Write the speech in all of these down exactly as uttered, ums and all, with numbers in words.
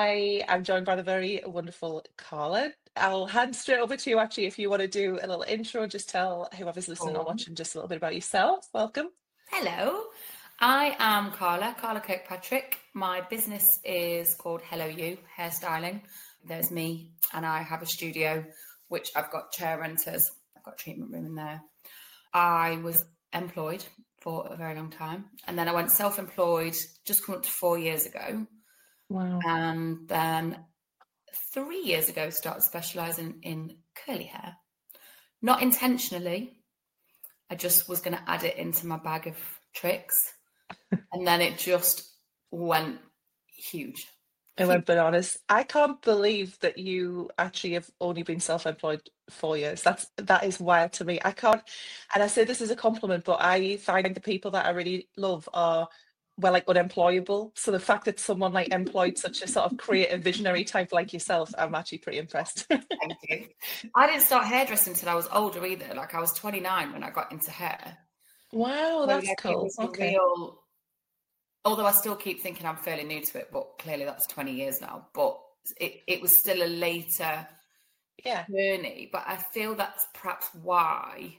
I am joined by the very wonderful Carla. I'll hand straight over to you actually if you want to do a little intro, just tell whoever's listening or Cool. watching just a little bit about yourself. Welcome. Hello, I am Carla, Carla Kirkpatrick. My business is called Hello You Hairstyling. There's me, and I have a studio which I've got chair renters. I've got a treatment room in there. I was employed for a very long time, and then I went self-employed just coming up to four years ago. Wow. And then three years ago started specialising in curly hair. Not intentionally. I just was going to add it into my bag of tricks. And then it just went huge. I went bananas. I can't believe that you actually have only been self-employed four years. That's that is wild to me. I can't, and I say this as a compliment, but I find the people that I really love are well, like unemployable. So the fact that someone like employed such a sort of creative visionary type like yourself, I'm actually pretty impressed. Thank you. I didn't start hairdressing until I was older either. Like I was twenty-nine when I got into hair. Wow, So, that's like, it cool. was a Okay. real, although I still keep thinking I'm fairly new to it, but clearly that's twenty years now. But it, it was still a later Yeah. journey. But I feel that's perhaps why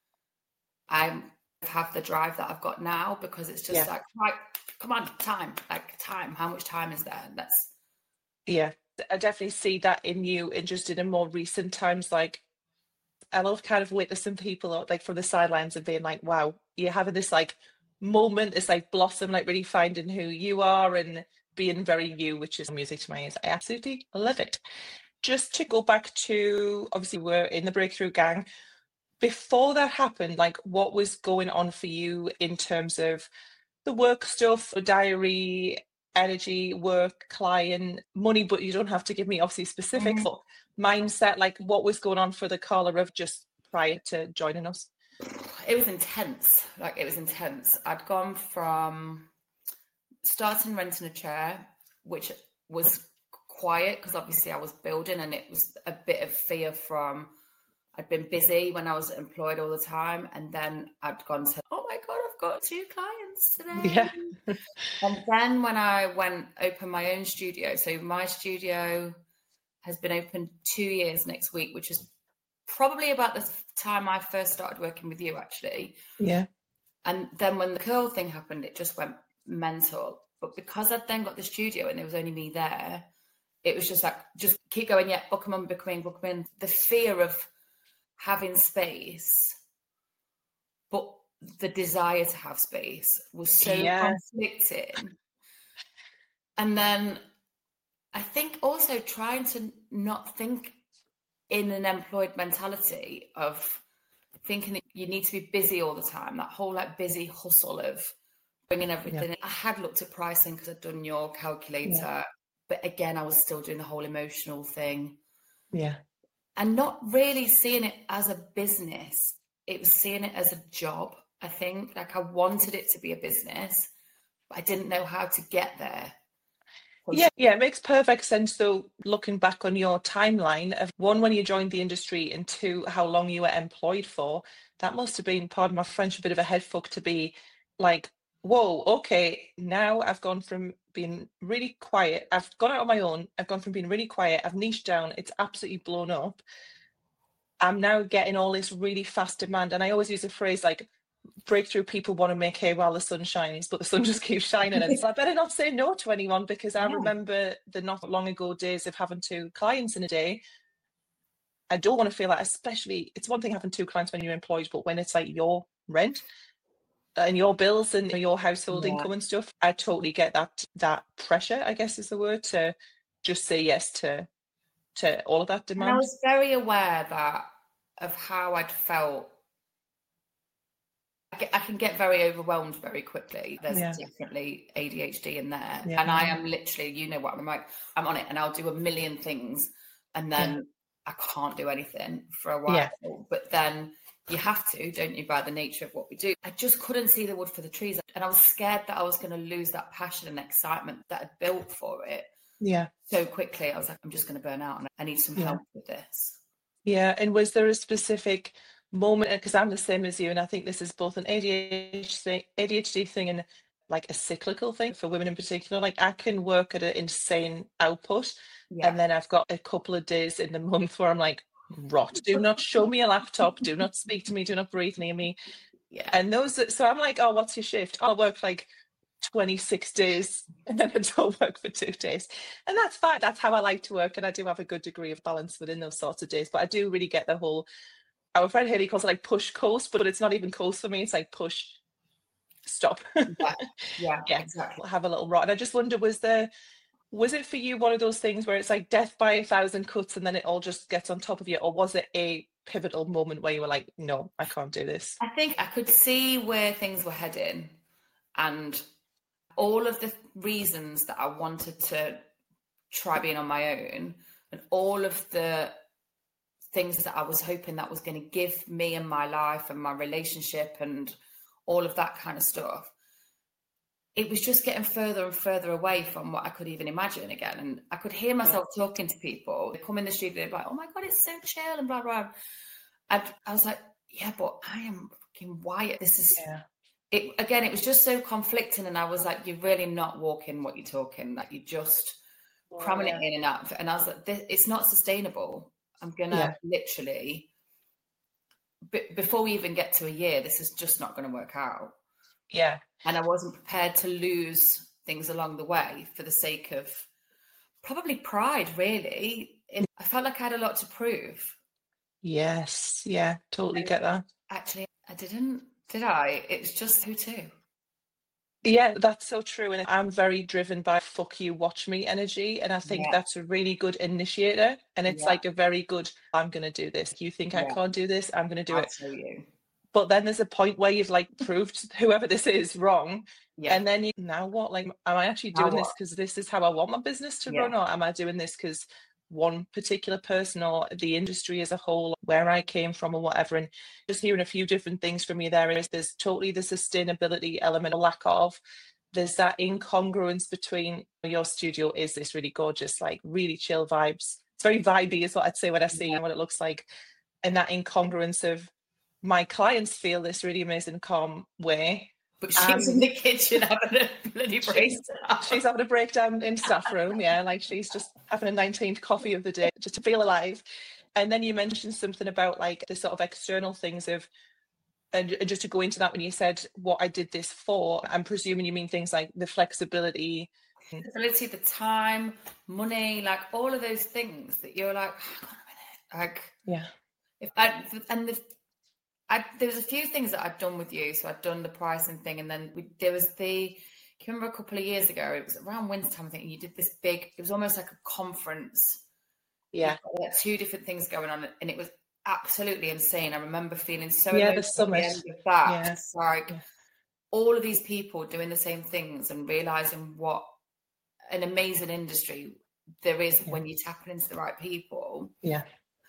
I have the drive that I've got now, because it's just Yeah. like, right, come on, time, like time. How much time is there? Let's. Yeah. I definitely see that in you and just in a more recent times. Like I love kind of witnessing people uh, like from the sidelines and being like, wow, you're having this like moment, this like blossom, like really finding who you are and being very you, which is music to my ears. I absolutely love it. Just to go back to obviously we're in the Breakthrough Gang. Before that happened, like what was going on for you in terms of the work stuff, the diary, energy, work, client, money, but you don't have to give me obviously specifics, but mindset, like what was going on for the Carla of just prior to joining us? It was intense. Like it was intense. I'd gone from starting renting a chair, which was quiet because obviously I was building, and it was a bit of fear from I'd been busy when I was employed all the time, and then I'd gone to, oh my God, I've got two clients today. Yeah. And then when I went open my own studio, so my studio has been open two years next week, which is probably about the time I first started working with you, actually. Yeah. And then when the curl thing happened, it just went mental. But because I'd then got the studio and there was only me there, it was just like, just keep going. Yeah, book them in, book them in, book them in. The fear of having space, but the desire to have space was so Yeah. conflicting. And then I think also trying to not think in an employed mentality of thinking that you need to be busy all the time, that whole like busy hustle of bringing everything. Yeah. I had looked at pricing because I'd done your calculator, Yeah. but again, I was still doing the whole emotional thing. Yeah. And not really seeing it as a business. It was seeing it as a job, I think. Like I wanted it to be a business, but I didn't know how to get there. Yeah, yeah, it makes perfect sense though, looking back on your timeline of one, when you joined the industry, and two, how long you were employed for. That must have been, pardon my French, a bit of a head fuck to be like, whoa, okay, now I've gone from being really quiet, I've gone out on my own, I've gone from being really quiet, I've niched down, it's absolutely blown up. I'm now getting all this really fast demand. And I always use a phrase like, breakthrough people want to make hay while the sun shines, but the sun just keeps shining. And so I better not say no to anyone, because I Yeah. remember the not long ago days of having two clients in a day. I don't want to feel that, especially, it's one thing having two clients when you're employed, but when it's like your rent and your bills and your household Yeah. income and stuff, I totally get that that pressure, I guess is the word, to just say yes to to all of that demand. And I was very aware that of how I'd felt. I, get, I can get very overwhelmed very quickly. There's Yeah. definitely A D H D in there. Yeah. And I am literally, you know what, I'm like, I'm on it and I'll do a million things and then Yeah. I can't do anything for a while. Yeah. But then you have to, don't you, by the nature of what we do. I just couldn't see the wood for the trees. And I was scared that I was going to lose that passion and excitement that I'd built for it. Yeah. So quickly, I was like, I'm just going to burn out and I need some Yeah. help with this. Yeah. And was there a specific moment, because I'm the same as you, and I think this is both an A D H D thing, A D H D thing and like a cyclical thing for women in particular. Like I can work at an insane output, Yeah. and then I've got a couple of days in the month where I'm like, rot, do not show me a laptop, do not speak to me, do not breathe near me. Yeah. And those, so I'm like, oh, what's your shift? I'll work like twenty-six days and then I don't work for two days. And that's fine. That's how I like to work. And I do have a good degree of balance within those sorts of days. But I do really get the whole, our friend Haley calls it like push coast, but it's not even coast for me. It's like push, stop. Yeah, yeah, yeah, exactly. Have a little rot. And I just wonder, was there, was it for you one of those things where it's like death by a thousand cuts and then it all just gets on top of you? Or was it a pivotal moment where you were like, no, I can't do this? I think I could see where things were heading, and all of the reasons that I wanted to try being on my own, and all of the things that I was hoping that was going to give me and my life and my relationship and all of that kind of stuff, it was just getting further and further away from what I could even imagine again. And I could hear myself yeah. talking to people. They come in the studio, they're like, oh my God, it's so chill and blah, blah. And I was like, yeah, but I am fucking wired. This is, yeah. it again, it was just so conflicting. And I was like, you're really not walking what you're talking. Like you're just well, cramming yeah. it in and out. And I was like, this, it's not sustainable. I'm going to yeah. literally, b- before we even get to a year, this is just not going to work out. Yeah. And I wasn't prepared to lose things along the way for the sake of probably pride, really. I felt like I had a lot to prove. Yes. Yeah. Totally and get that. Actually, I didn't, did I? It was just who too. Yeah, that's so true. And I'm very driven by fuck you, watch me energy. And I think yeah. that's a really good initiator. And it's yeah. like a very good, I'm going to do this. You think yeah. I can't do this? I'm going to do I'll it. show you. But then there's a point where you've like proved whoever this is wrong. Yeah. And then you, now what? Like, am I actually doing this because this is how I want my business to yeah. run? Or am I doing this because one particular person or the industry as a whole, where I came from or whatever? And just hearing a few different things from you there is there's totally the sustainability element, or lack of. There's that incongruence between your studio is this really gorgeous, like really chill vibes. It's very vibey is what I'd say when I see yeah. what it looks like. And that incongruence of my clients feel this really amazing, calm way. But she's um, in the kitchen having a bloody breakdown. She's, she's having a breakdown in staff room, yeah, like she's just having a nineteenth coffee of the day just to feel alive. And then you mentioned something about like the sort of external things of, and, and just to go into that when you said what I did this for, I'm presuming you mean things like the flexibility. Flexibility, the time, money, like all of those things that you're like, hang on a minute. Like, yeah. If I, and the, I, there was a few things that I'd done with you. So I'd done the pricing thing, and then we, there was the, I can remember a couple of years ago, it was around winter time, I think, and you did this big, it was almost like a conference. Yeah. Like two different things going on, and it was absolutely insane. I remember feeling so yeah, the summit. At the end of that. Yeah. It's like yeah. all of these people doing the same things and realizing what an amazing industry there is yeah. when you tap into the right people. Yeah.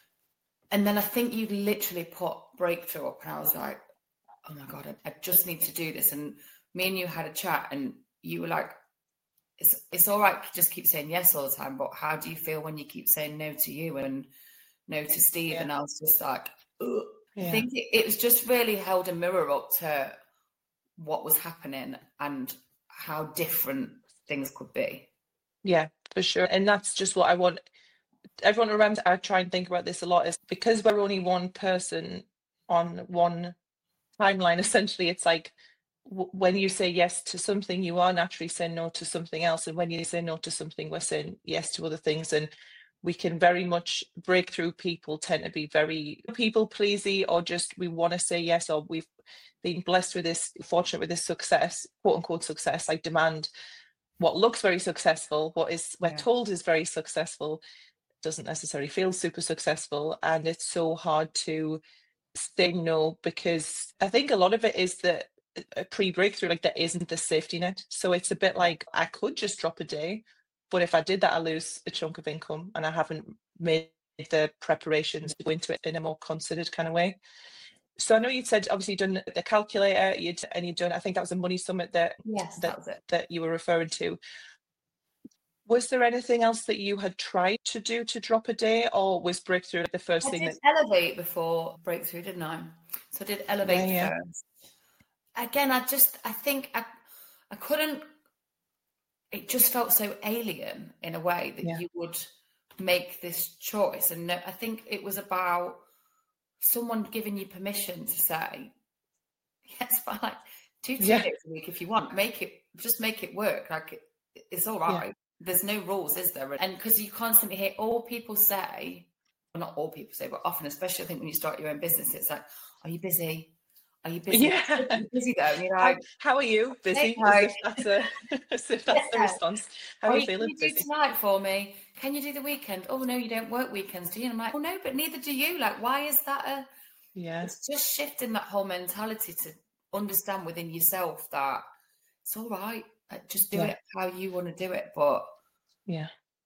And then I think you literally put Breakthrough up, and I was like, oh my God, I, I just need to do this. And me and you had a chat, and you were like, it's it's all right to just keep saying yes all the time, but how do you feel when you keep saying no to you and no to Steve? Yeah. And I was just like, ugh. Yeah. I think it, it was just really held a mirror up to what was happening and how different things could be. Yeah, for sure. And that's just what I want everyone around. I try and think about this a lot, is because we're only one person on one timeline, essentially. It's like w- when you say yes to something, you are naturally saying no to something else. And when you say no to something, we're saying yes to other things. And we can very much Breakthrough people tend to be very people pleasy, or just we want to say yes, or we've been blessed with this, fortunate with this success, quote unquote success, like demand what looks very successful, what is we're yeah. told is very successful, doesn't necessarily feel super successful. And it's so hard to say no, because I think a lot of it is that a pre-Breakthrough, like there isn't the safety net. So it's a bit like I could just drop a day, but if I did that, I lose a chunk of income, and I haven't made the preparations to go into it in a more considered kind of way. So I know you'd said obviously you'd done the calculator, you'd and you'd done, I think that was a money summit that yes, that, that was it. that you were referring to. Was there anything else that you had tried to do to drop a day, or was Breakthrough the first I thing did that Elevate before Breakthrough, didn't I? So I did Elevate yeah, yeah. first. Again, I just I think I I couldn't, it just felt so alien in a way that Yeah. you would make this choice. And I think it was about someone giving you permission to say, yes, fine, like, do two Yeah. days a week if you want, make it, just make it work. Like it, it's all right. Yeah. There's no rules, is there? And because you constantly hear all people say, well, not all people say, but often, especially I think when you start your own business, it's like, are you busy? Are you busy? Yeah. Are you busy though? And you're How, like, how are you? Busy? hey, As like, if that's a as if that's the yeah. response. How Or are you you, feeling? can you do Busy? tonight for me? Can you do the weekend? Oh no, you don't work weekends, do you? And I'm like, oh no, but neither do you. Like, why is that a Yeah. it's just shifting that whole mentality to understand within yourself that it's all right. Like, just do Yeah. it how you want to do it, but Yeah.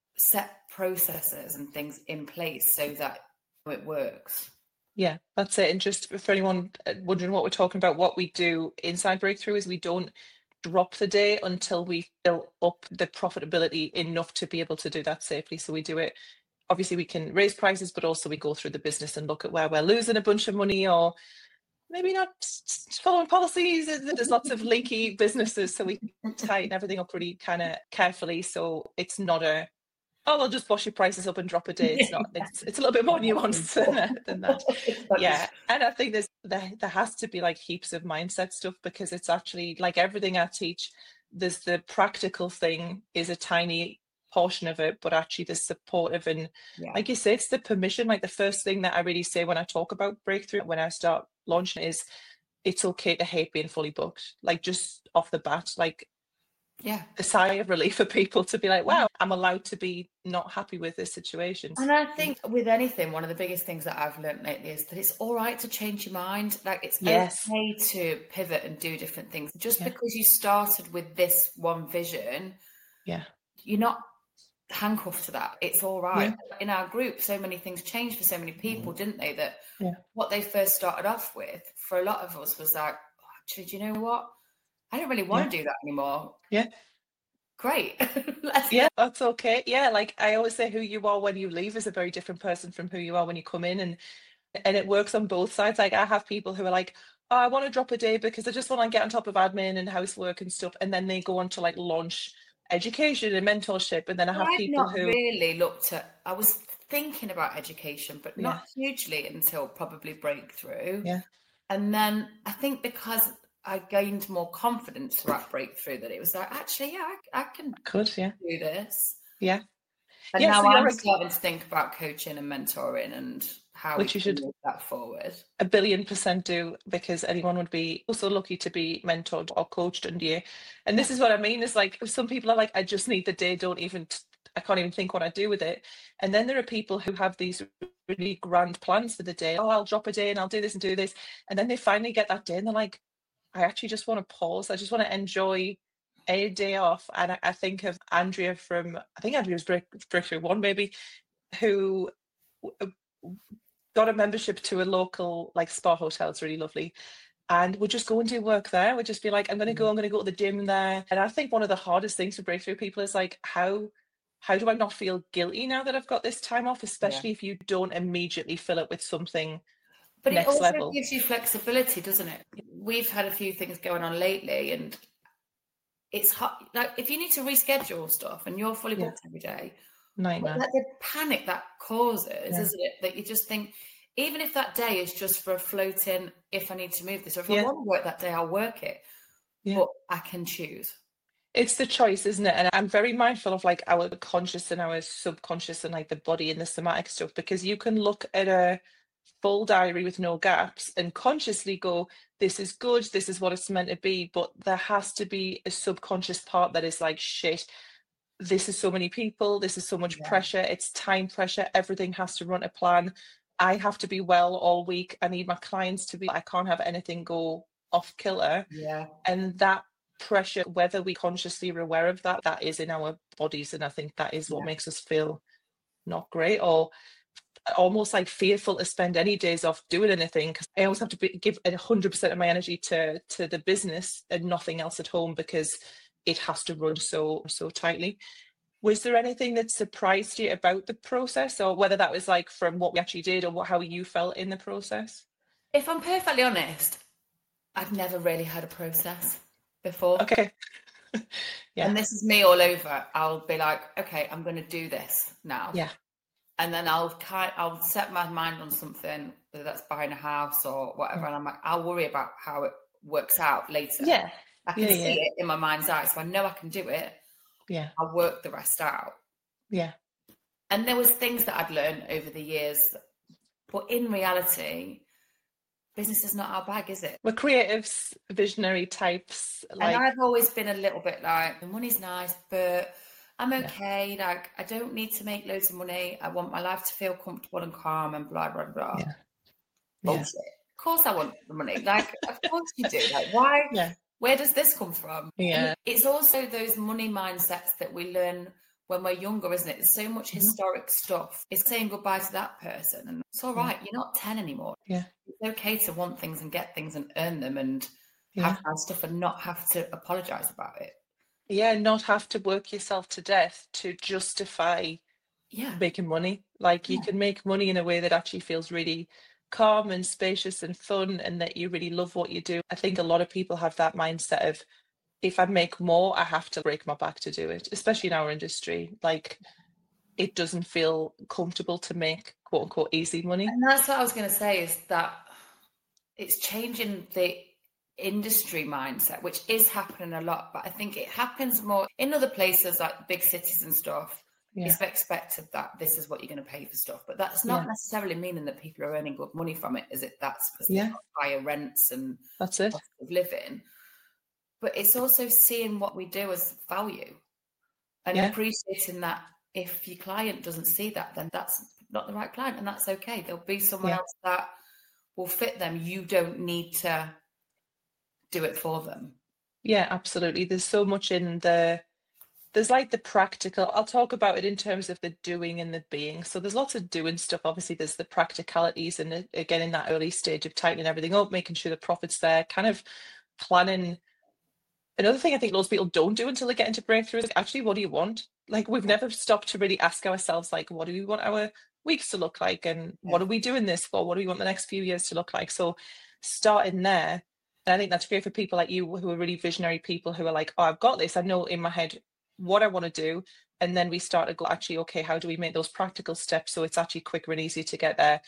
set processes and things in place so that it works. Yeah, that's it. And just for anyone wondering what we're talking about, what we do inside Breakthrough is we don't drop the day until we build up the profitability enough to be able to do that safely. So we do it. Obviously, we can raise prices, but also we go through the business and look at where we're losing a bunch of money or maybe not following policies. There's lots of leaky businesses, so we tighten everything up really kind of carefully. So it's not a oh, I'll just wash your prices up and drop a day. It's not. It's it's a little bit more nuanced than, than that. Yeah, and I think there's there there has to be like heaps of mindset stuff because it's actually like everything I teach. There's the practical thing is a tiny portion of it, but actually the supportive and Yeah. like you say, it's the permission. Like the first thing that I really say when I talk about Breakthrough, when I start launching, is it's okay to hate being fully booked. Like just off the bat, like. Yeah. A sigh of relief for people to be like, wow, I'm allowed to be not happy with this situation. And I think with anything, one of the biggest things that I've learned lately is that it's all right to change your mind. Like it's Yes. okay to pivot and do different things. Just Yeah. because you started with this one vision, Yeah. you're not handcuffed to that. It's all right. Yeah. In our group, so many things changed for so many people, didn't they? That yeah. what they first started off with for a lot of us was like, oh, actually, do you know what? I don't really want yeah. to do that anymore. Yeah. Great. Yeah, that's okay. Yeah, like I always say, who you are when you leave is a very different person from who you are when you come in, and and it works on both sides. Like I have people who are like, oh, I want to drop a day because I just want to get on top of admin and housework and stuff, and then they go on to like launch education and mentorship, and then I have I've people not who really looked at. I was thinking about education, but Yeah. not hugely until probably Breakthrough. Yeah. And then I think because I gained more confidence throughout Breakthrough that it was like, actually, yeah, I, I can could, yeah. do this. Yeah. And yeah, now so I'm you're- starting to think about coaching and mentoring and how Which we you can should- move that forward. A billion percent do, because anyone would be also lucky to be mentored or coached under you. And this is what I mean, is like some people are like, I just need the day, don't even t- I can't even think what I do with it. And then there are people who have these really grand plans for the day. Oh, I'll drop a day and I'll do this and do this. And then they finally get that day and they're like, I actually just want to pause. I just want to enjoy a day off. And I, I think of Andrea from, I think Andrea was break, Breakthrough One maybe, who got a membership to a local like spa hotel. It's really lovely. And we'd just go and do work there. We'd just be like, I'm going to go, I'm going to go to the gym there. And I think one of the hardest things for Breakthrough people is like, how how do I not feel guilty now that I've got this time off, especially yeah. if you don't immediately fill it with something But next it also level. gives you flexibility, doesn't it? We've had a few things going on lately, and it's hard. Like if you need to reschedule stuff and you're fully booked yeah. every day, nightmare. Like the panic that causes, yeah. isn't it? That you just think, even if that day is just for a float in, if I need to move this, or if yeah. I want to work that day, I'll work it. Yeah. But I can choose. It's the choice, isn't it? And I'm very mindful of like our conscious and our subconscious and like the body and the somatic stuff, because you can look at a full diary with no gaps and consciously go, this is good, this is what it's meant to be. But there has to be a subconscious part that is like, shit, this is so many people, this is so much yeah. pressure, it's time pressure, everything has to run a plan. I have to be well all week. I need my clients to be, I can't have anything go off kilter. Yeah. And that pressure, whether we consciously are aware of that, that is in our bodies. And I think that is what yeah. makes us feel not great, or almost like fearful to spend any days off doing anything, because I always have to be, give one hundred percent of my energy to to the business and nothing else at home, because it has to run so so tightly. Was there anything that surprised you about the process, or whether that was like from what we actually did or what, how you felt in the process? If I'm perfectly honest, I've never really had a process before. Okay. Yeah. And this is me all over. I'll be like, okay, I'm going to do this now. Yeah. And then I'll kind, I'll set my mind on something, whether that's buying a house or whatever. Yeah. And I'm like, I'll worry about how it works out later. Yeah. I can Yeah, see yeah. it in my mind's eye, so I know I can do it. Yeah. I'll work the rest out. Yeah. And there was things that I'd learned over the years, but in reality, business is not our bag, is it? We're creatives, visionary types. Like, and I've always been a little bit like, the money's nice, but I'm okay. Yeah. Like, I don't need to make loads of money. I want my life to feel comfortable and calm and blah, blah, blah. Yeah. Bullshit. Yeah. Of course I want the money. Like, of course you do. Like, why? Yeah. Where does this come from? Yeah. And it's also those money mindsets that we learn when we're younger, isn't it? There's so much mm-hmm. historic stuff. It's saying goodbye to that person. And it's all right. Yeah. You're not ten anymore. Yeah. It's okay to want things and get things and earn them and yeah. have nice stuff and not have to apologize about it. Yeah, not have to work yourself to death to justify yeah. making money. Like yeah. you can make money in a way that actually feels really calm and spacious and fun and that you really love what you do. I think a lot of people have that mindset of, if I make more, I have to break my back to do it, especially in our industry. Like it doesn't feel comfortable to make quote unquote easy money. And that's what I was going to say, is that it's changing the industry mindset, which is happening a lot, but I think it happens more in other places like big cities and stuff. Yeah. It's expected that this is what you're going to pay for stuff, but that's not yeah. necessarily meaning that people are earning good money from it, is it? That's because yeah. they've got higher rents and that's it. Cost of living. But it's also seeing what we do as value and yeah. appreciating that if your client doesn't see that, then that's not the right client, and that's okay. There'll be someone yeah. else that will fit them. You don't need to do it for them. Yeah, absolutely. There's so much in the, there's like the practical, I'll talk about it in terms of the doing and the being. So there's lots of doing stuff. Obviously there's the practicalities and again, in that early stage of tightening everything up, making sure the profit's there, kind of planning. Another thing I think lots of people don't do until they get into breakthrough is actually, what do you want? Like we've never stopped to really ask ourselves, like, what do we want our weeks to look like? And what are we doing this for? What do we want the next few years to look like? So starting there. And I think that's great for people like you who are really visionary people who are like, oh, I've got this. I know in my head what I want to do. And then we start to go, actually, okay, how do we make those practical steps so it's actually quicker and easier to get there?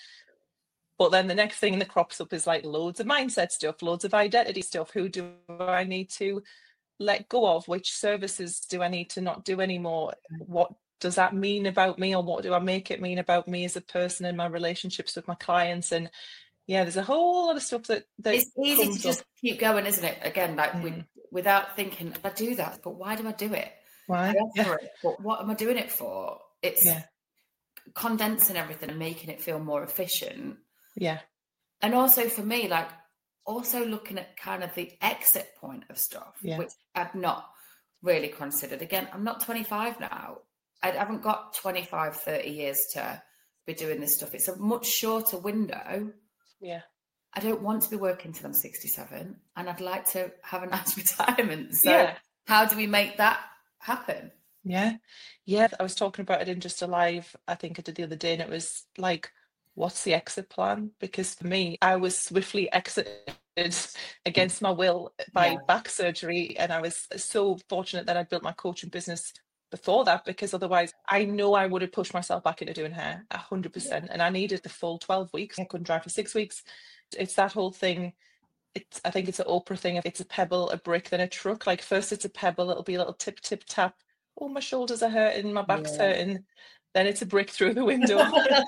But then the next thing that crops up is like loads of mindset stuff, loads of identity stuff. Who do I need to let go of? Which services do I need to not do anymore? What does that mean about me? Or what do I make it mean about me as a person and my relationships with my clients? And yeah, there's a whole lot of stuff that, that it's easy to just up. keep going, isn't it? Again, like mm. we, without thinking, I do that, but why do I do it? Why? I offer yeah. it, but what am I doing it for? It's yeah. condensing everything and making it feel more efficient. Yeah. And also for me, like also looking at kind of the exit point of stuff, yeah. which I've not really considered. Again, I'm not twenty-five now. I haven't got twenty-five, thirty years to be doing this stuff. It's a much shorter window. Yeah. I don't want to be working till I'm sixty-seven, and I'd like to have a nice retirement. So yeah. how do we make that happen? Yeah. Yeah. I was talking about it in Just Alive, I think I did the other day, and it was like, what's the exit plan? Because for me, I was swiftly exited against my will by yeah. back surgery. And I was so fortunate that I built my coaching business before that, because otherwise I know I would have pushed myself back into doing hair a hundred percent. And I needed the full twelve weeks. I couldn't drive for six weeks. It's that whole thing. It's, I think it's an Oprah thing. If it's a pebble, a brick, then a truck. Like first it's a pebble, it'll be a little tip, tip, tap. Oh, my shoulders are hurting, my back's yeah. hurting. Then it's a brick through the window.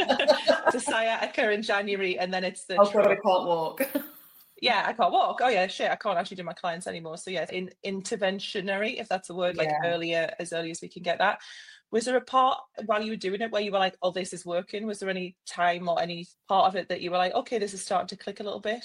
It's a sciatica in January, and then it's the. Oh, God, I can't walk. Yeah, I can't walk. Oh yeah, shit, I can't actually do my clients anymore. So yeah, in interventionary, if that's a word, like yeah. earlier, as early as we can get that. Was there a part while you were doing it where you were like, oh, this is working? Was there any time or any part of it that you were like, okay, this is starting to click a little bit?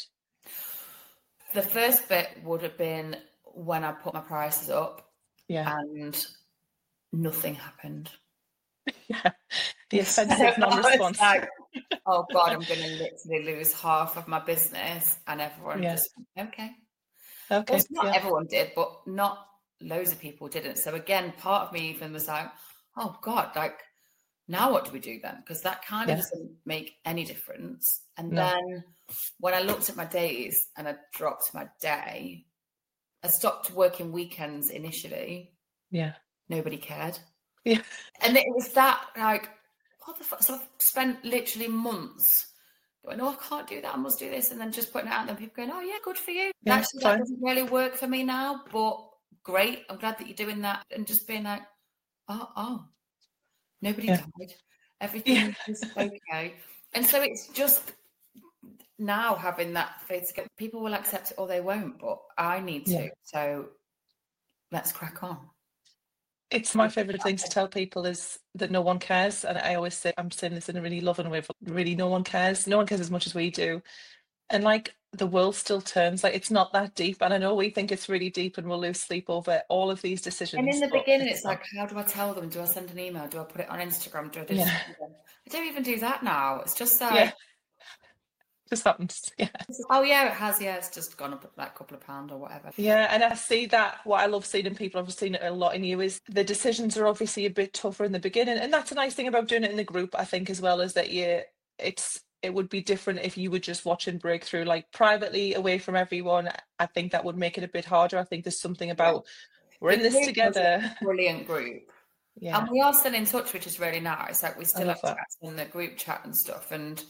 The first bit would have been when I put my prices up. Yeah. And nothing happened. Yeah. The offensive non-response. Like, oh God, I'm going to literally lose half of my business, and everyone yeah. just okay. Okay. Well, not yeah. everyone did, but not loads of people didn't. So again, part of me even was like, oh God, like now what do we do then? Because that kind of yeah. doesn't make any difference. And no. then when I looked at my days and I dropped my day, I stopped working weekends initially. Yeah. Nobody cared. Yeah. And it was that, like, what the fuck? So I've spent literally months going, oh, I can't do that, I must do this. And then just putting it out, and then people going, oh, yeah, good for you. Yeah, Actually, fine. that doesn't really work for me now, but great. I'm glad that you're doing that. And just being like, oh, oh, nobody Yeah. died. Everything Yeah. is okay. And so it's just now having that faith to get, people will accept it or they won't, but I need to. Yeah. So let's crack on. It's my favourite thing to tell people is that no one cares. And I always say, I'm saying this in a really loving way, but really no one cares. No one cares as much as we do. And like the world still turns, like it's not that deep. And I know we think it's really deep and we'll lose sleep over all of these decisions. And in the but beginning, it's not. like, how do I tell them? Do I send an email? Do I put it on Instagram? Do I do Yeah. something? I don't even do that now. It's just like, Yeah. Just happens. Yeah. oh yeah, it has. Yeah, it's just gone up like a couple of pounds or whatever. Yeah, and I see that. What I love seeing in people, I've seen it a lot in you, is the decisions are obviously a bit tougher in the beginning, and that's a nice thing about doing it in the group. I think as well is that you, it's it would be different if you were just watching Breakthrough like privately away from everyone. I think that would make it a bit harder. I think there's something about we're The in this group was together. a brilliant group. Yeah, And we are still in touch, which is really nice. Like we still love have that. chats in the group chat and stuff. And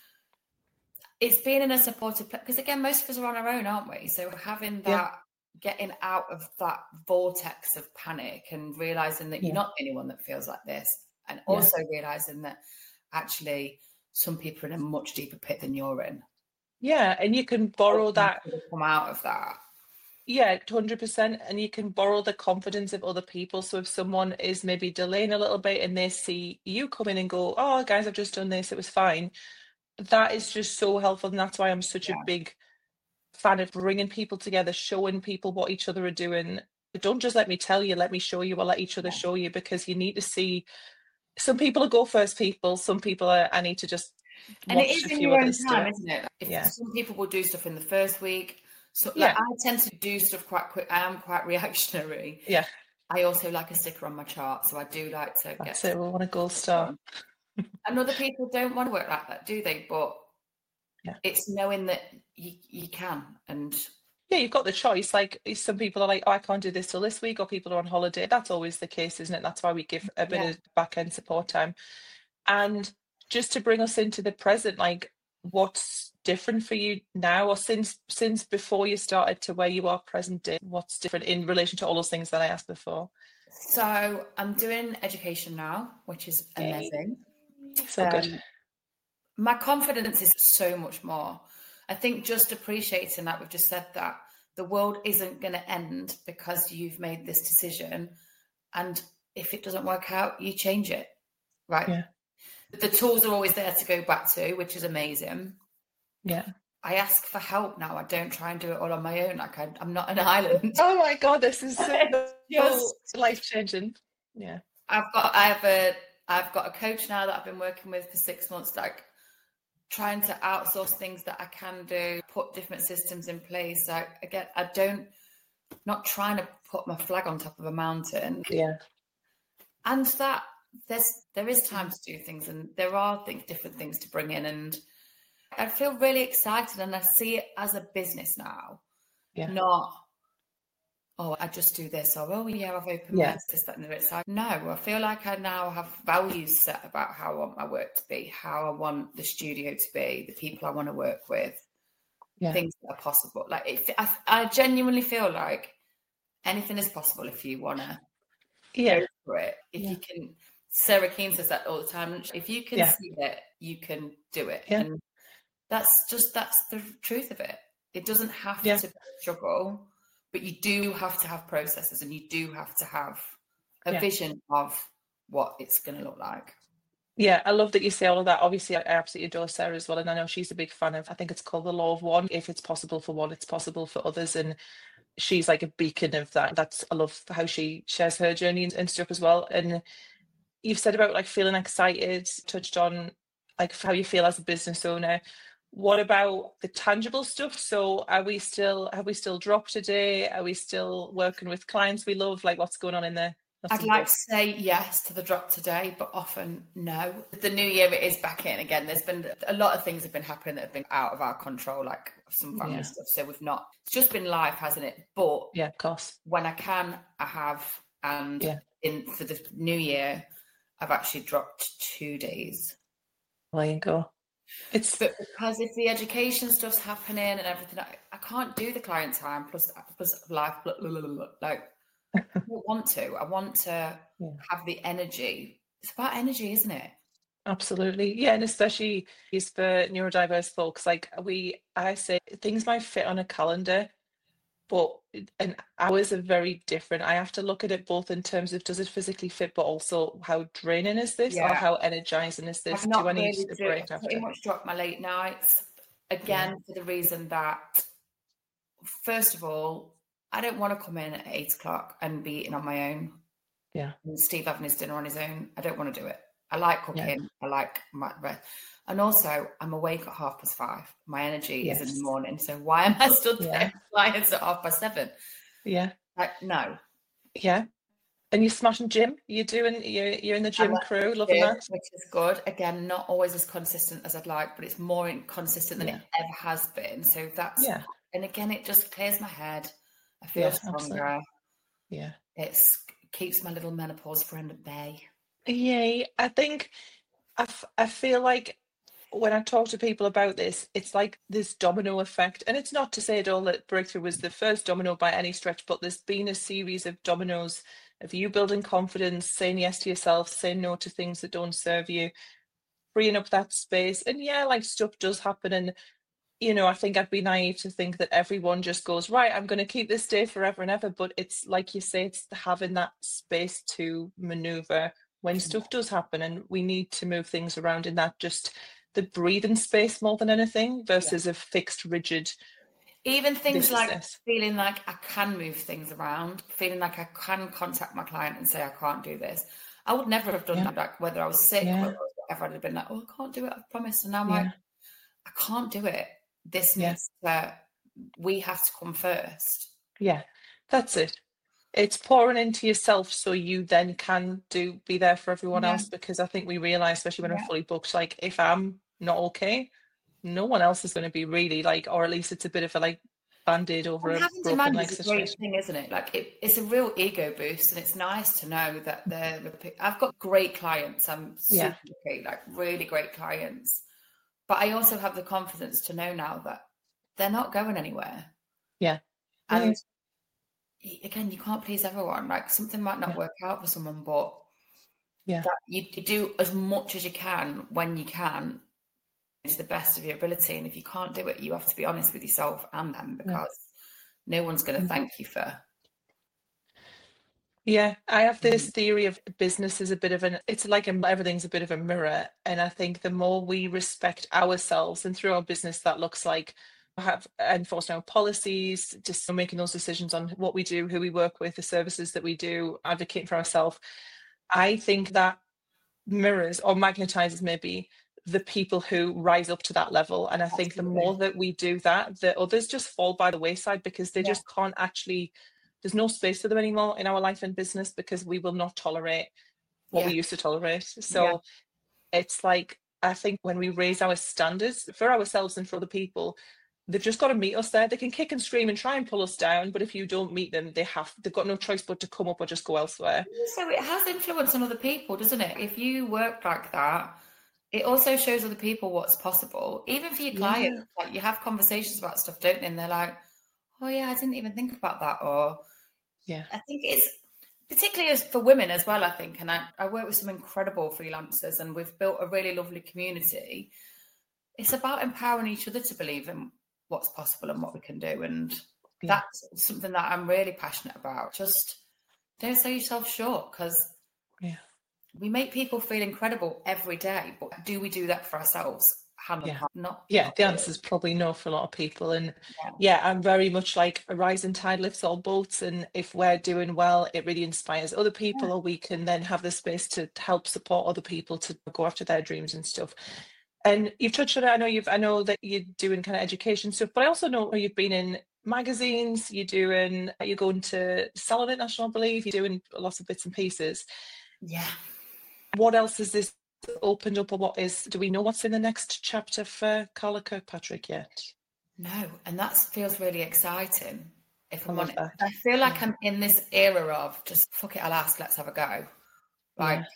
it's been in a supportive place because again, most of us are on our own, aren't we? So having that, Yeah. getting out of that vortex of panic and realizing that Yeah. you're not the only one that feels like this, and Yeah. also realizing that actually some people are in a much deeper pit than you're in. Yeah, and you can borrow that. Come out of that. Yeah, one hundred percent. And you can borrow the confidence of other people. So if someone is maybe delaying a little bit and they see you come in and go, oh, guys, I've just done this, it was fine. That is just so helpful. And that's why I'm such Yeah. a big fan of bringing people together, showing people what each other are doing. Don't just let me tell you, let me show you, or let each other Yeah. show you, because you need to see. Some people are go first people. Some people are, I need to just And it watch is a in few your own others do time, it. isn't it? If Yeah. some people will do stuff in the first week. So like, Yeah. I tend to do stuff quite quick. I am quite reactionary. Yeah. I also like a sticker on my chart, so I do like to That's get. it. We want a gold star. And other people don't want to work like that, do they? But Yeah. it's knowing that you you can, and Yeah, you've got the choice. Like some people are like, oh, I can't do this till this week, or people are on holiday. That's always the case, isn't it? That's why we give a bit Yeah. of back end support time. And just to bring us into the present, like what's different for you now, or since since before you started to where you are present day? What's different in relation to all those things that I asked before? So I'm doing education now, which is amazing. So good. Um, my confidence is so much more. I think just appreciating that we've just said that the world isn't going to end because you've made this decision, and if it doesn't work out, you change it, right? Yeah. The tools are always there to go back to, which is amazing. Yeah. I ask for help now. I don't try and do it all on my own. Like I, I'm not an island. Oh my God, this is so Just- life changing. Yeah. I've got, I have a, I've got a coach now that I've been working with for six months, like trying to outsource things that I can do, put different systems in place. Like again, I don't, not trying to put my flag on top of a mountain. Yeah. And that there's, there is time to do things, and there are things, different things to bring in. And I feel really excited, and I see it as a business now, Yeah. not, oh, I just do this, or, oh, yeah, I've opened Yeah. this, this, that, and the other. It's like, no, I feel like I now have values set about how I want my work to be, how I want the studio to be, the people I want to work with, Yeah. things that are possible. Like, it, I, I genuinely feel like anything is possible if you want to Yeah. go for it. If Yeah. you can, Sarah Keane says that all the time. If you can Yeah. see it, you can do it. Yeah. And that's just, that's the truth of it. It doesn't have Yeah. to be a struggle, but you do have to have processes, and you do have to have a Yeah. vision of what it's going to look like. Yeah, I love that you say all of that. Obviously, I absolutely adore Sarah as well. And I know she's a big fan of, I think it's called the law of one. If it's possible for one, it's possible for others. And she's like a beacon of that. That's, I love how she shares her journey and, and stuff as well. And you've said about like feeling excited, touched on like how you feel as a business owner. What about the tangible stuff? So are we still, have we still dropped a day? Are we still working with clients we love? Like what's going on in there? That's I'd like to important. say yes to the drop today, but often no. The new year it is back in again. There's been a lot of things have been happening that have been out of our control, like some family Yeah. stuff. So we've not, it's just been life, hasn't it? But Yeah, of course. when I can, I have. And Yeah. in for the new year, I've actually dropped two days. There you go. It's But because if the education stuff's happening and everything, I, I can't do the client time plus plus life. Blah, blah, blah, blah, like I don't want to. I want to yeah. have the energy. It's about energy, isn't it? Absolutely. Yeah, and especially is for neurodiverse folks. Like we I say things might fit on a calendar, but and hours are very different. I have to look at it both in terms of does it physically fit, but also how draining is this or Yeah. how energizing is this? I've Do I not need really a do, break I've pretty after? much dropped my late nights again for the reason that, first of all, I don't want to come in at eight o'clock and be eating on my own. Yeah. And Steve having his dinner on his own. I don't want to do it. I like cooking. Yeah. I like my rest. And also, I'm awake at half past five. My energy Yes. is in the morning. So why am I stood Yeah. there with clients at half past seven? Yeah. Like, no. Yeah. And you're smashing gym. You're doing. You're you're in the gym I'm at crew. the Loving gym, that. which is good. Again, not always as consistent as I'd like, but it's more consistent than Yeah. it ever has been. So that's Yeah. and again, it just clears my head. I feel Yeah. stronger. Absolutely. Yeah. It's keeps my little menopause friend at bay. Yay. I think I, f- I feel like when I talk to people about this, it's like this domino effect. And it's not to say at all that Breakthrough was the first domino by any stretch, but there's been a series of dominoes of you building confidence, saying yes to yourself, saying no to things that don't serve you, freeing up that space. And yeah, like stuff does happen. And, you know, I think I'd be naive to think that everyone just goes, right, I'm going to keep this day forever and ever. But it's like you say, it's having that space to maneuver when stuff does happen. And we need to move things around in that just the breathing space more than anything versus yeah. a fixed, rigid. Even things like feeling like I can move things around, feeling like I can contact my client and say, I can't do this. I would never have done yeah. that, like whether I was sick, yeah. whether I was whatever, I'd have been like, oh, I can't do it, I promise. And now I'm yeah. like, I can't do it. This needs yeah. to, we have to come first. Yeah, that's it. It's pouring into yourself so you then can do be there for everyone yeah. else, because I think we realise, especially when yeah. I'm fully booked, like if I'm not okay, no one else is going to be really like, or at least it's a bit of a like band-aid over and a having broken demand leg is a situation. Great thing, isn't it? Like it, it's a real ego boost, and it's nice to know that they're. I've got great clients. I'm super yeah. great, like really great clients. But I also have the confidence to know now that they're not going anywhere. Yeah, and yeah. again, you can't please everyone. Like something might not yeah. work out for someone, but yeah, that you, you do as much as you can when you can. To the best of your ability, and if you can't do it, you have to be honest with yourself and them, because yeah. no one's going to thank you for. Yeah, I have this theory of business is a bit of an, it's like a, everything's a bit of a mirror, and I think the more we respect ourselves, and through our business that looks like have enforcing our policies, just making those decisions on what we do, who we work with, the services that we do, advocating for ourselves. I think that mirrors or magnetizes maybe the people who rise up to that level. And I Absolutely. think the more that we do that, the others just fall by the wayside, because they yeah. just can't actually, there's no space for them anymore in our life and business, because we will not tolerate what yeah. we used to tolerate. So yeah. it's like, I think when we raise our standards for ourselves and for other people, they've just got to meet us there. They can kick and scream and try and pull us down, but if you don't meet them, they have, they've got no choice but to come up or just go elsewhere. So it has influence on other people, doesn't it? If you work like that, it also shows other people what's possible, even for your clients. Yeah. Like you have conversations about stuff, don't you? And they're like, oh yeah, I didn't even think about that. Or yeah, I think it's particularly as for women as well, I think. And I, I work with some incredible freelancers, and we've built a really lovely community. It's about empowering each other to believe in what's possible and what we can do. And yeah. that's something that I'm really passionate about. Just don't sell yourself short, because yeah. we make people feel incredible every day, but do we do that for ourselves? Hand yeah. hand, not, yeah, not the really. answer is probably no for a lot of people. And yeah. yeah, I'm very much like a rising tide lifts all boats. And if we're doing well, it really inspires other people, yeah. or we can then have the space to help support other people to go after their dreams and stuff. And you've touched on it. I know you've, I know that you're doing kind of education stuff, but I also know you've been in magazines, you're doing, you're going to Salon International, I believe, you're doing lots of bits and pieces. Yeah. What else has this opened up, or what is, do we know what's in the next chapter for Carla Kirkpatrick yet? No, and that feels really exciting. If I'm I love honest, that. I feel like Yeah. I'm in this era of just fuck it, I'll ask, let's have a go. Like, Yeah.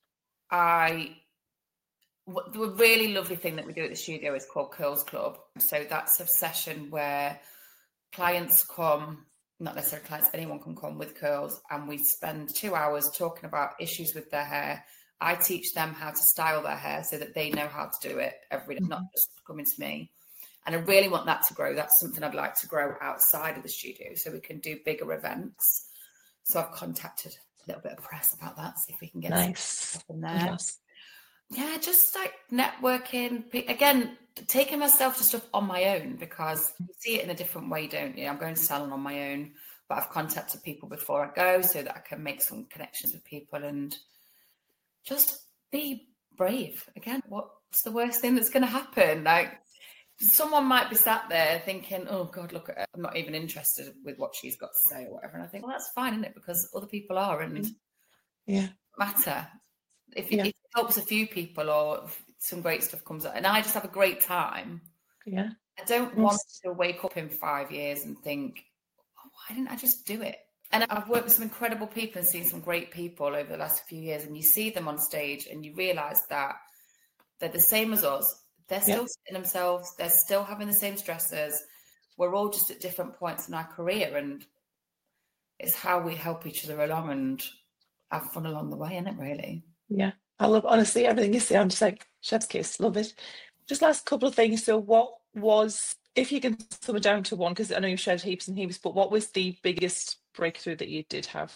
I, what, the really lovely thing that we do at the studio is called Curls Club. So that's a session where clients come, not necessarily clients, anyone can come with curls, and we spend two hours talking about issues with their hair. I teach them how to style their hair so that they know how to do it every day, mm-hmm. not just coming to me. And I really want that to grow. That's something I'd like to grow outside of the studio so we can do bigger events. So I've contacted a little bit of press about that, see if we can get nice in there. Yes. Yeah, just like networking. Again, taking myself to stuff on my own, because you see it in a different way, don't you? I'm going to Salon on my own, but I've contacted people before I go so that I can make some connections with people and just be brave. Again, what's the worst thing that's going to happen? Like, someone might be sat there thinking, oh God, look at her, I'm not even interested with what she's got to say or whatever. And I think, well, that's fine, isn't it? Because other people are, and yeah, matter. If, yeah. if it helps a few people or some great stuff comes up and I just have a great time, yeah, I don't want to wake up in five years and think, oh, why didn't I just do it? And I've worked with some incredible people and seen some great people over the last few years, and you see them on stage and you realise that they're the same as us. They're still yeah. sitting themselves. They're still having the same stresses. We're all just at different points in our career, and it's how we help each other along and have fun along the way, isn't it, really? Yeah, I love, honestly, everything you say. I'm just like, chef's kiss, love it. Just last couple of things. So what was, if you can sum it down to one, because I know you've shared heaps and heaps, but what was the biggest breakthrough that you did have?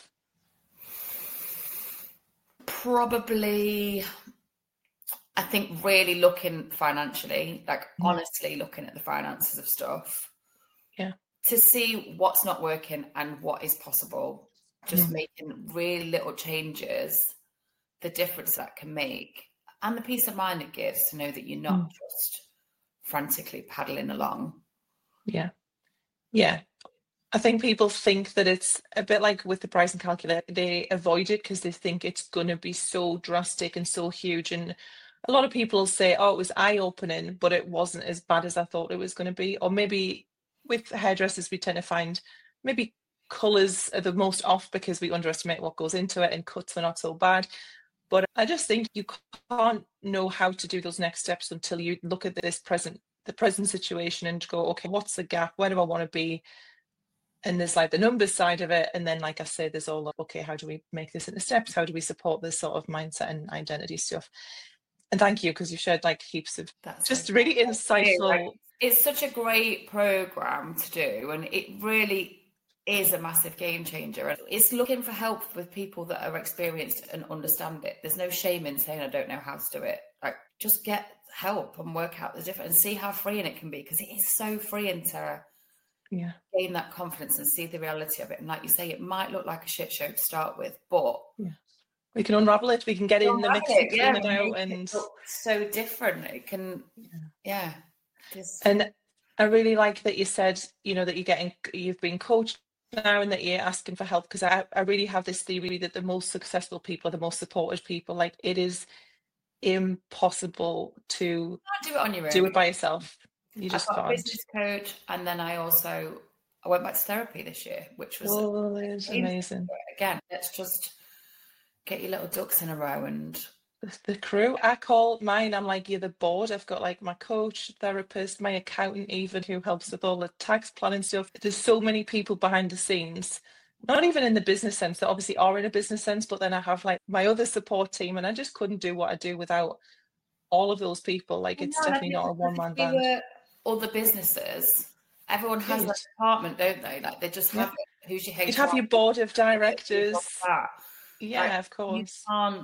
Probably, I think really looking financially, like mm. honestly looking at the finances of stuff. Yeah. To see what's not working and what is possible. Just mm. making really little changes, the difference that can make, and the peace of mind it gives to know that you're not mm. just frantically paddling along. Yeah. Yeah. I think people think that it's a bit like with the pricing calculator, they avoid it because they think it's going to be so drastic and so huge. And a lot of people say, oh, it was eye-opening, but it wasn't as bad as I thought it was going to be. Or maybe with hairdressers, we tend to find maybe colours are the most off because we underestimate what goes into it, and cuts are not so bad. But I just think you can't know how to do those next steps until you look at this present, the present situation and go, okay, what's the gap? Where do I want to be? And there's like the numbers side of it. And then, like I say, there's all like, okay, how do we make this into steps? How do we support this sort of mindset and identity stuff? And thank you, because you shared like heaps of That's just really insightful. Like, it's such a great program to do. And it really is a massive game changer. It's looking for help with people that are experienced and understand it. There's no shame in saying, I don't know how to do it. Like, just get help and work out the difference and see how freeing it can be, because it is so freeing to yeah. gain that confidence and see the reality of it. And like you say, it might look like a shit show to start with, but yeah. we can unravel it. We can get in the mix and clean it out, and it look so different. It can, yeah. Just... And I really like that you said, you know, that you're getting, you've been coached now and that you're asking for help, because I, I really have this theory that the most successful people are the most supported people. Like, it is impossible to do it on your own. Do it by yourself. You just I've got can't. a business coach, and then I also I went back to therapy this year, which was oh, it's amazing. Again, let's just get your little ducks in a row. And the crew, I call mine, I'm like, you're the board. I've got like my coach, therapist, my accountant even, who helps with all the tax planning stuff. There's so many people behind the scenes, not even in the business sense, that obviously are in a business sense, but then I have like my other support team, and I just couldn't do what I do without all of those people. Like, it's no, definitely not a one-man band. Were other businesses, everyone has a department, don't they? Like, they just have yeah. who's your H R? You'd have your board of directors. Yeah, like, of course. You can't,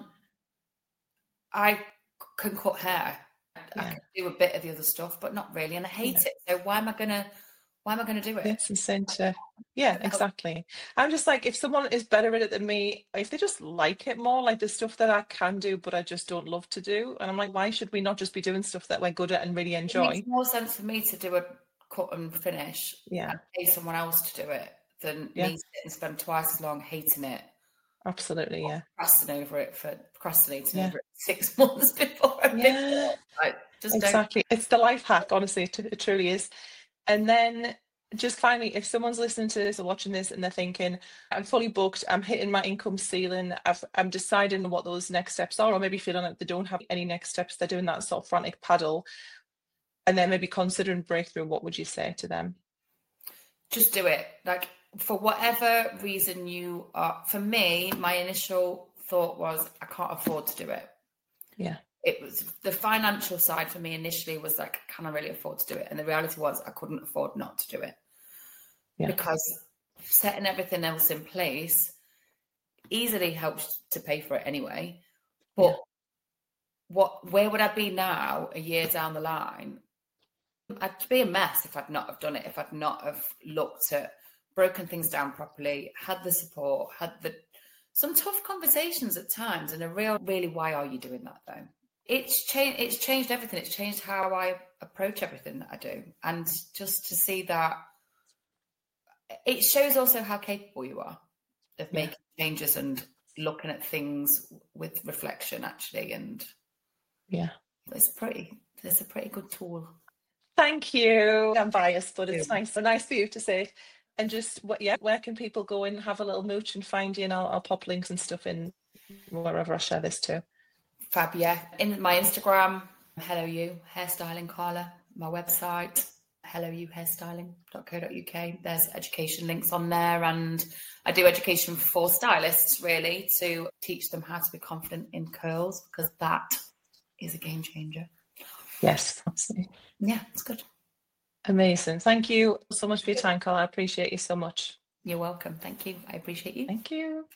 I can cut hair. Yeah. I can do a bit of the other stuff, but not really, and I hate yeah. it. So why am I gonna? Why am I going to do it? It's the centre. Yeah, exactly. I'm just like, if someone is better at it than me, if they just like it more, like the stuff that I can do, but I just don't love to do. And I'm like, why should we not just be doing stuff that we're good at and really enjoy? It makes more sense for me to do a cut and finish Yeah. and pay someone else to do it than Yeah. me sit and spend twice as long hating it. Absolutely, yeah. Procrastinating over it for procrastinating Yeah. over it six months before I pick Yeah. it up. Like, just Exactly. don't. It's the life hack, honestly, it, it truly is. And then just finally, if someone's listening to this or watching this and they're thinking, I'm fully booked, I'm hitting my income ceiling, I've, I'm deciding what those next steps are, or maybe feeling like they don't have any next steps, they're doing that sort of frantic paddle, and then maybe considering breakthrough, what would you say to them? Just do it. Like, for whatever reason you are, for me, my initial thought was, I can't afford to do it. Yeah. It was the financial side for me initially was like, can I really afford to do it? And the reality was I couldn't afford not to do it. Yeah. Because setting everything else in place easily helps to pay for it anyway. But yeah. what, where would I be now a year down the line? I'd be a mess if I'd not have done it, if I'd not have looked at, broken things down properly, had the support, had the some tough conversations at times, and a real, really, why are you doing that though? It's changed. It's changed everything. It's changed how I approach everything that I do, and just to see that, it shows also how capable you are of making yeah. changes and looking at things with reflection, actually. And yeah, it's pretty. It's a pretty good tool. Thank you. I'm biased, but it's nice. So nice for you to say it. And just what, yeah, where can people go and have a little mooch and find you? And I'll, I'll pop links and stuff in wherever I share this too. Fab, yeah. In my Instagram, Hello You Hairstyling Carla. My website, hello you hairstyling dot co dot uk. There's education links on there, and I do education for stylists really to teach them how to be confident in curls, because that is a game changer. Yes, absolutely. Yeah, it's good. Amazing. Thank you so much for your time, Carla. I appreciate you so much. You're welcome. Thank you. I appreciate you. Thank you.